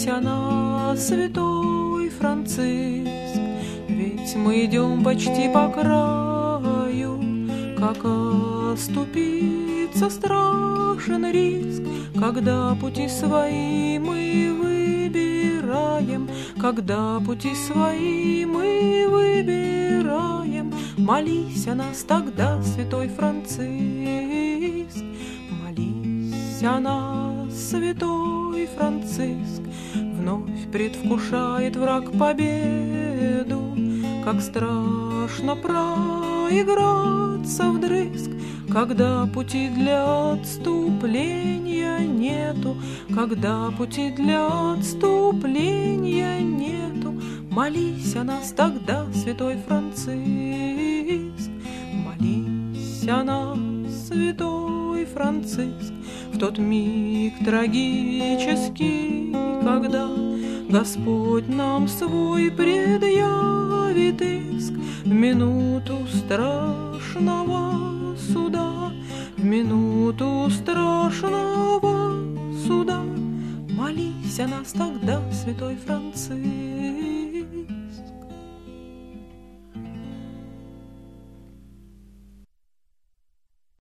Молись о нас, святой Франциск, ведь мы идем почти по краю, как оступиться страшен риск, когда пути свои мы выбираем, когда пути свои мы выбираем. Молись о нас тогда, святой Франциск, молись о нас, святой Франциск. Вновь предвкушает враг победу, как страшно проиграться вдрызг, когда пути для отступления нету, когда пути для отступления нету. Молись о нас тогда, святой Франциск, молись о нас, святой Франциск. В тот миг трагический, когда Господь нам свой предъявит иск, в минуту страшного суда, в минуту страшного суда. Молись о нас тогда, святой Франциск.